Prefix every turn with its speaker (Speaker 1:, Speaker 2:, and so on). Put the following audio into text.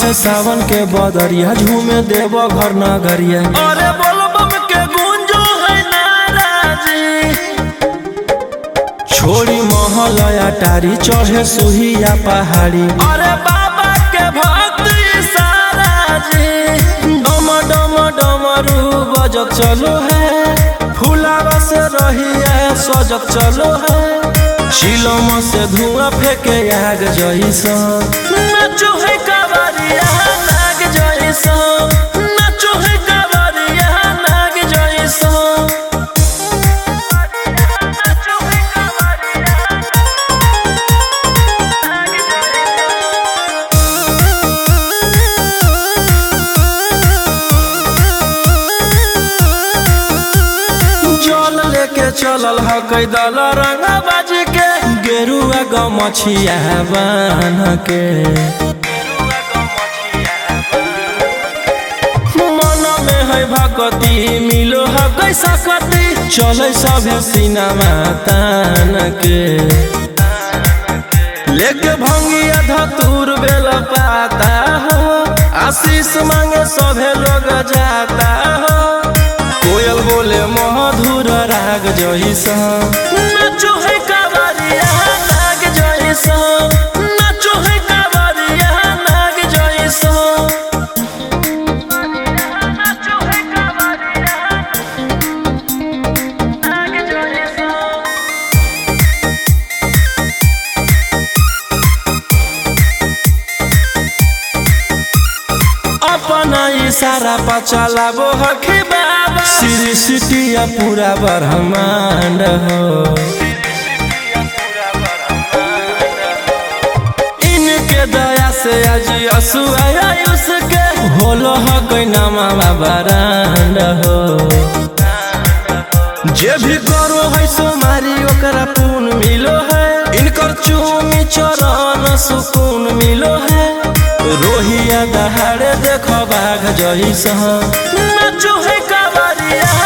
Speaker 1: है सावन के बदरिया झूमे देव घर नगरिया।
Speaker 2: अरे बोल बम के गूंजो है नाराजी।
Speaker 1: छोड़ी महल अटारी चढ़े सुहिया पहाड़ी।
Speaker 2: अरे बाबा के भक्त सारा जी।
Speaker 1: डम डम डमरू बजत चलो है। फुलावा से रही है सजत चलो है। शिलम से धुआं फेंके आग जैसा।
Speaker 2: नाचो है कावरिया नाग जैसा। नाचो है कावरिया नाग जैसा। नाचो है कावरिया नाग जैसा।
Speaker 1: जल लेके चलल है कैदल रंगा बाज के। गेरुआ गमछिया बान्ह के। मन में है भगती मिलो है कैसा कती। चले सभे सिनेमा तान के। लेके भंगिया धतूर बेल पाता हो। आशीष मांगे सभे लोग जाता हो। कोयल बोले मधुर राग जैसा।
Speaker 2: नाचो है कावरिया नाग जैसा। नाचो है कावरिया नाग जैसा। नाचो है कावरिया नाग जैसा।
Speaker 1: अपना इशारा पर चलाबो हखी बाबा। श्री सिटिया पूरा ब्रह्मांड हो। इनके दया से आज असुआ उसके। होलो हकै नामा बरांड हो। जे भी करो है सोमारी ओकरा पुण्य मिलो है। इनकर चूमी चरण सुकून मिलो है। रोहिया दहाड़े देखो बाघ जैसा।
Speaker 2: नाचो है कावरिया